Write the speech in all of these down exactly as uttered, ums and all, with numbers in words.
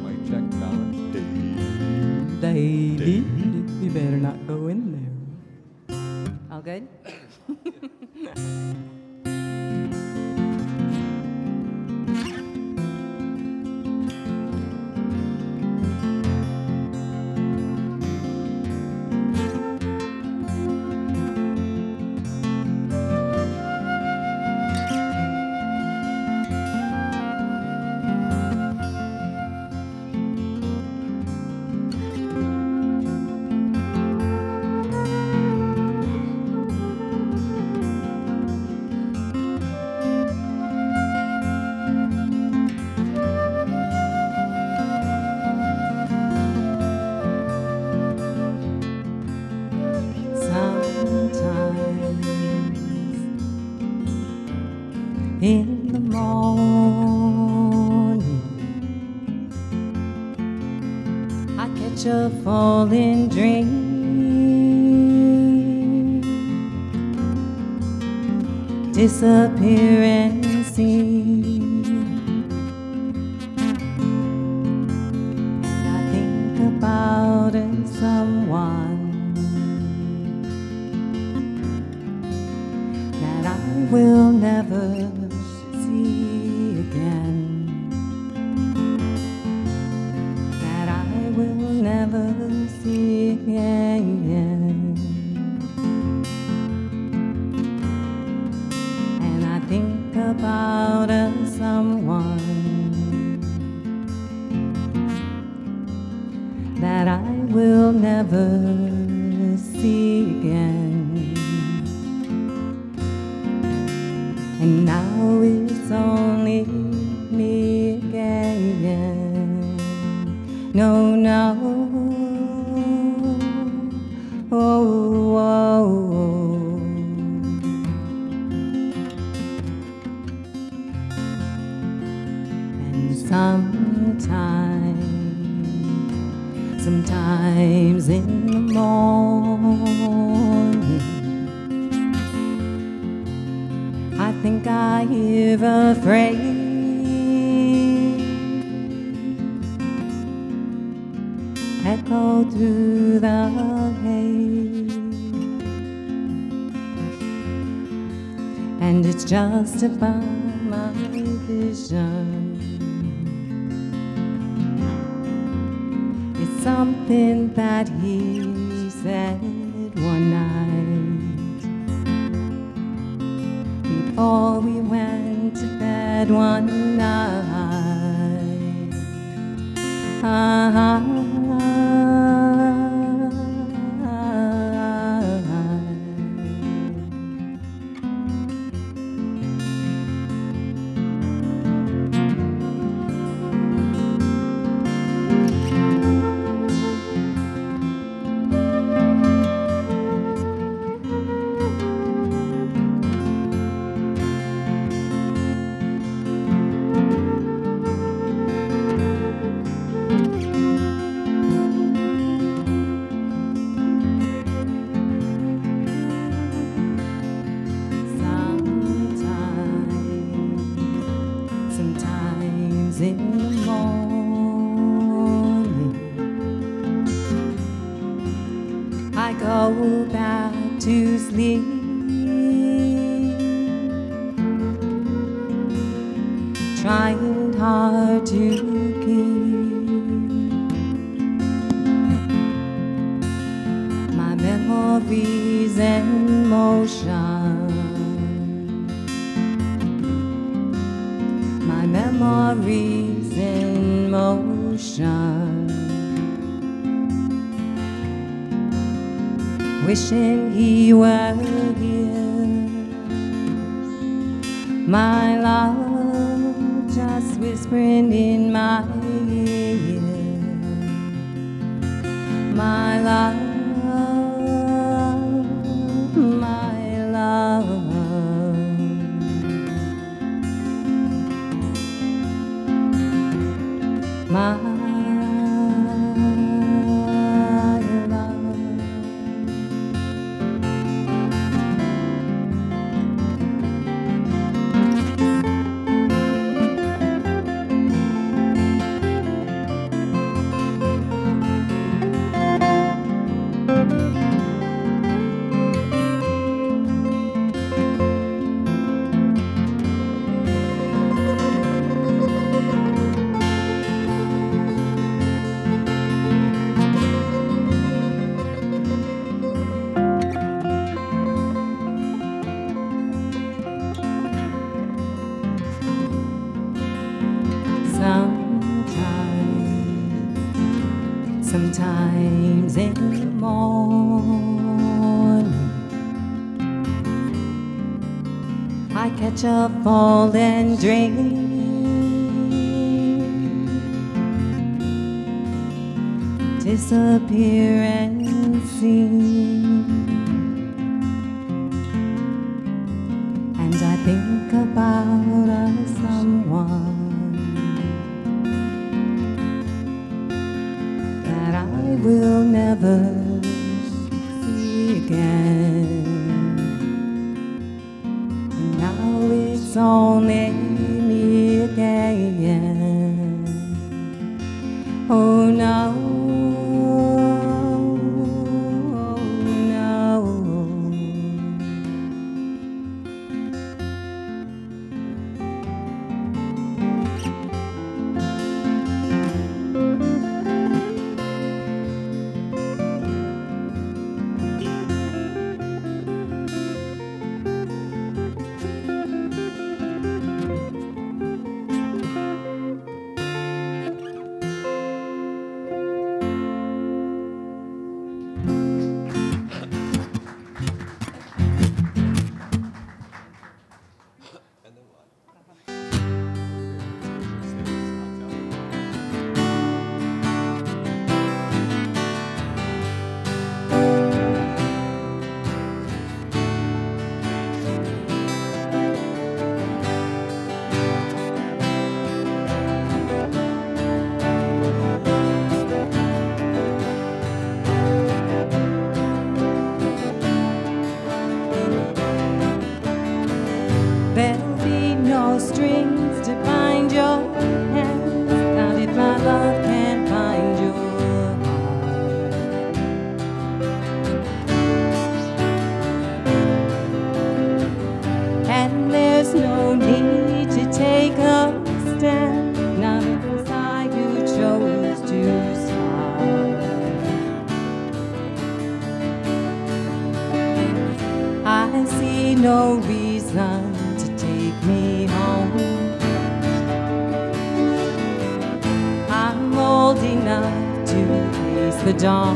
Mic check, balance. Daily. You better not go in there. All good? In the morning, I catch a falling dream, disappear and see. And I think about it, someone that I will never see again, that I will never see again. And I think about a someone that I will never see again. And now it's only me again. No, no. Oh, oh, oh. And sometimes, sometimes in the morning, I think I hear a phrase echo through the haze, and it's just about my vision. It's something that he said one night before we went to bed one night. Uh-huh. In the morning, I go back to sleep, trying hard to keep my memories in motion. My memories in motion, wishing he were here. My love just whispering in my ear. My love, my love. My love. Sometimes in the morning I catch a falling dream, disappear and seem, and I think about a someone that I will never see again. And now it's only me again. Oh no, oh no. There'll be no strings to bind your hands, not if my love can't find your heart. And there's no need to take a stand, not if it's I who chose to start. I see no reason take me home. I'm old enough to face the dawn.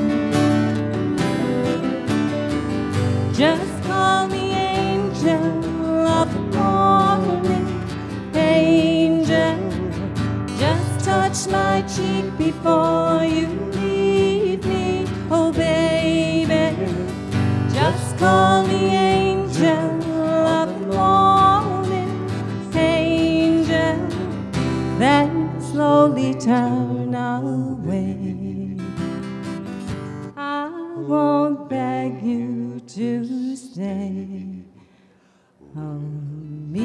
Just call me angel of the morning, angel. Just touch my cheek before you leave me, oh baby. Just call me angel. Then slowly turn away. I won't beg you to stay. Oh, me.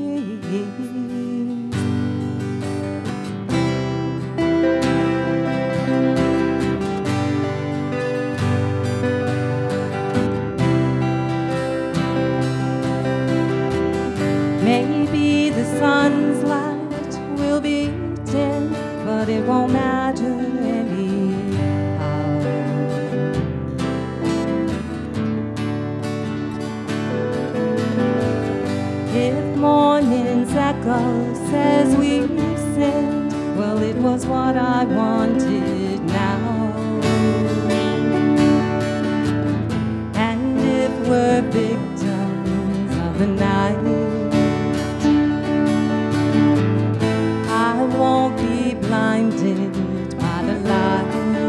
Maybe the sun's light will be dim, but it won't matter anyhow. If morning's echo says we sinned, well, it was what I wanted now. And if we're victims of the night, won't be blinded by the light.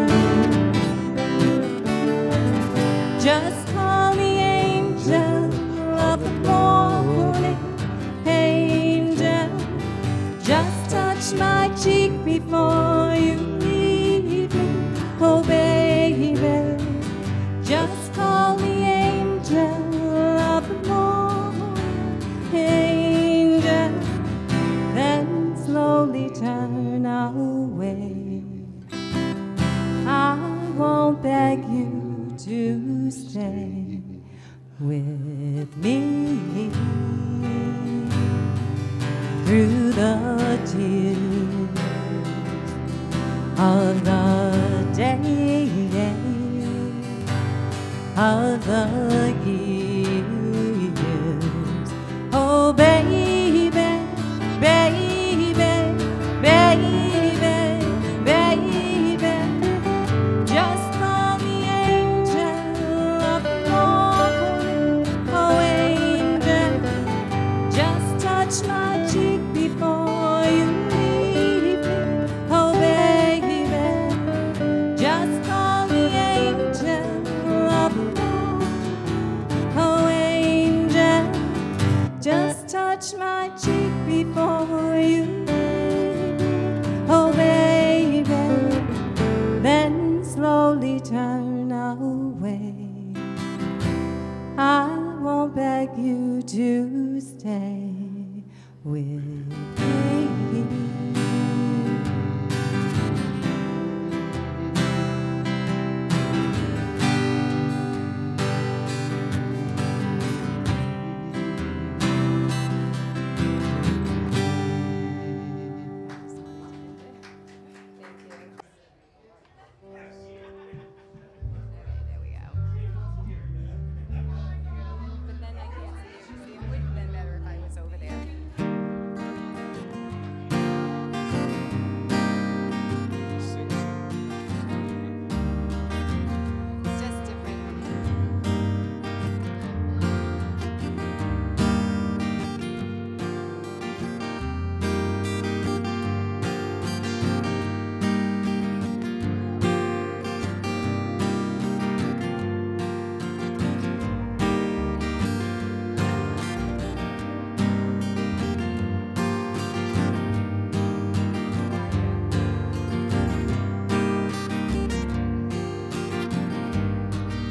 Just call me angel of the morning, angel. Just touch my cheek before you leave me, oh baby. Just call me angel of the morning, angel. Then slowly turn away. I won't beg you to stay with me through the tears of the day, of the years. Oh baby, baby, baby, baby, baby,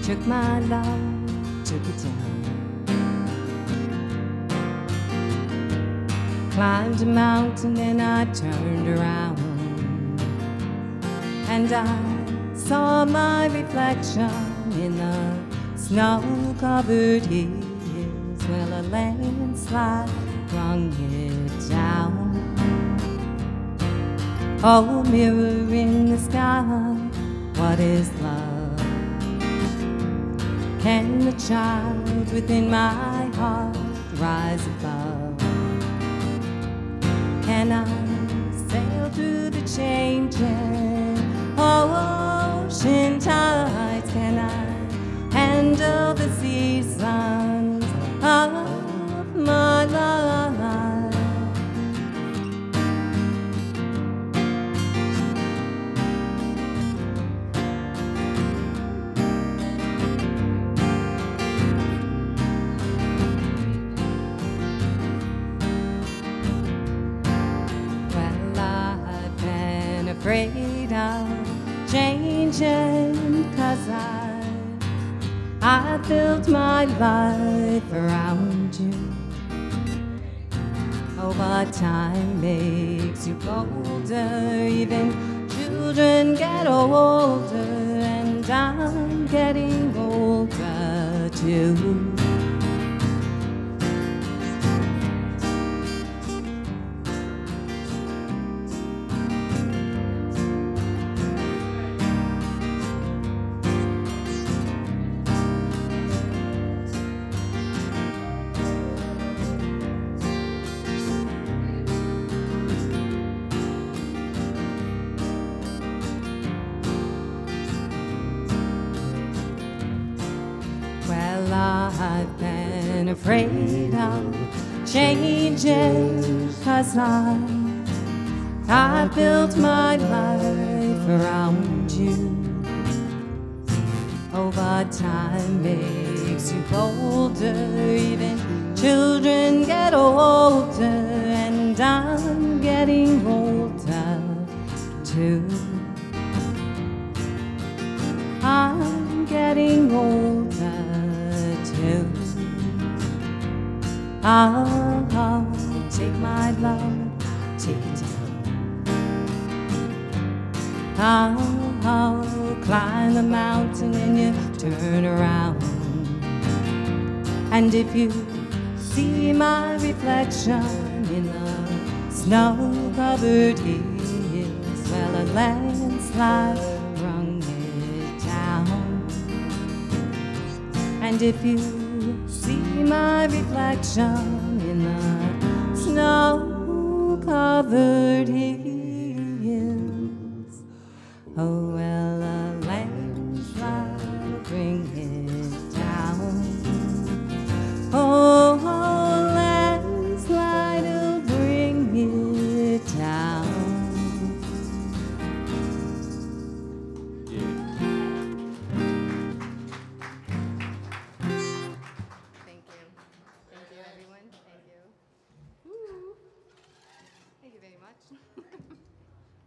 took my love, took it down. Climbed a mountain and I turned around, and I saw my reflection in the snow-covered hills. Well, a landslide brung it down. Oh, mirror in the sky, what is love? Can the child within my heart rise above? Can I sail through the changing ocean tides? Can I handle the seasons of my life? Afraid of changing, 'cause I I built my life around you. Oh, but time makes you bolder, even children get older, and I'm getting older too. I've been afraid of changing, 'cause I I built my life around you. Oh, but time makes you bolder, even children get older, and I'm getting older too. I'm getting older too. I'll, I'll take my love, take it down. I'll, I'll climb the mountain and you turn around. And if you see my reflection in the snow-covered hills, well, a landslide brung it down. And if you see my reflection in the snow-covered hills, oh, well, a landslide will bring it down. Oh, a landslide will bring it down. Thank you, everyone. Thank you. Woo. Thank you very much.